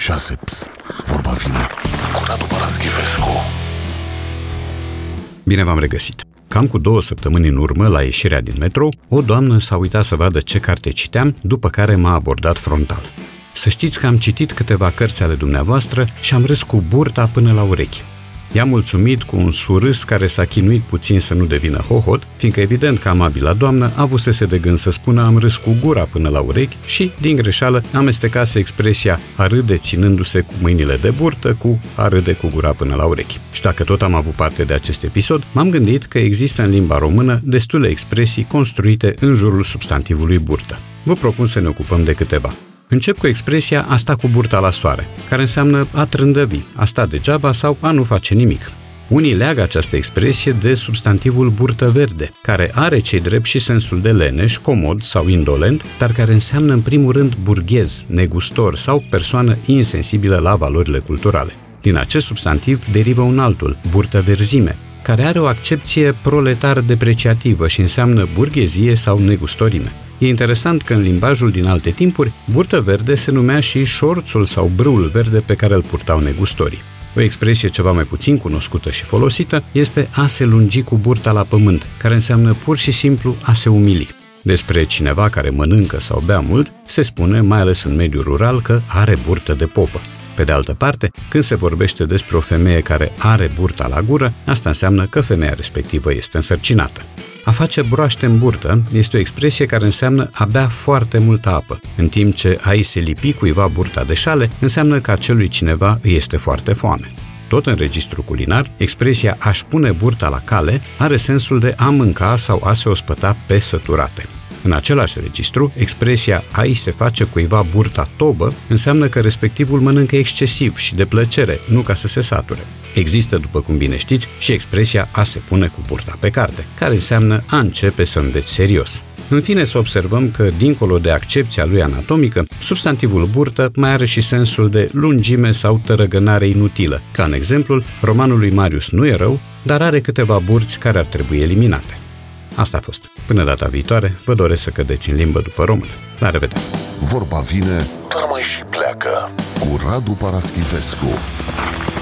6. Psst, vorba vine cu Radu Paraschivescu. Bine v-am regăsit! Cam cu 2 săptămâni în urmă, la ieșirea din metrou, o doamnă s-a uitat să vadă ce carte citeam, după care m-a abordat frontal. Să știți că am citit câteva cărți ale dumneavoastră și am râs cu burta până la urechi. I-am mulțumit cu un surâs care s-a chinuit puțin să nu devină hohot, fiindcă evident că amabila doamnă avusese de gând să spună am râs cu gura până la urechi și, din greșeală, amestecase expresia a râde ținându-se cu mâinile de burtă cu a râde cu gura până la urechi. Și dacă tot am avut parte de acest episod, m-am gândit că există în limba română destule expresii construite în jurul substantivului burtă. Vă propun să ne ocupăm de câteva. Încep cu expresia a sta cu burta la soare, care înseamnă a trândăvi, a sta degeaba sau a nu face nimic. Unii leagă această expresie de substantivul burtă verde, care are cei drept și sensul de leneș, comod sau indolent, dar care înseamnă în primul rând burghez, negustor sau persoană insensibilă la valorile culturale. Din acest substantiv derivă un altul, burtă verzime, care are o accepție proletar depreciativă și înseamnă burghezie sau negustorime. E interesant că în limbajul din alte timpuri, burtă verde se numea și șorțul sau brâul verde pe care îl purtau negustorii. O expresie ceva mai puțin cunoscută și folosită este a se lungi cu burta la pământ, care înseamnă pur și simplu a se umili. Despre cineva care mănâncă sau bea mult, se spune, mai ales în mediul rural, că are burtă de popă. Pe de altă parte, când se vorbește despre o femeie care are burta la gură, asta înseamnă că femeia respectivă este însărcinată. A face broaște în burtă este o expresie care înseamnă a bea foarte multă apă, în timp ce a-i se lipi cuiva burta de șale înseamnă că acelui cineva îi este foarte foame. Tot în registru culinar, expresia a-și pune burta la cale are sensul de a mânca sau a se ospăta pe săturate. În același registru, expresia a-i se face cuiva burta tobă înseamnă că respectivul mănâncă excesiv și de plăcere, nu ca să se sature. Există, după cum bine știți, și expresia a se pune cu burta pe carte, care înseamnă a începe să înveți serios. În fine, să observăm că, dincolo de accepția lui anatomică, substantivul burtă mai are și sensul de lungime sau tărăgănare inutilă, ca în exemplul romanului Marius Nu e rău, dar are câteva burți care ar trebui eliminate. Asta a fost. Până data viitoare, vă doresc să cădeți în limbă după română. La revedere! Vorba vine, dar mai și pleacă cu Radu Paraschivescu.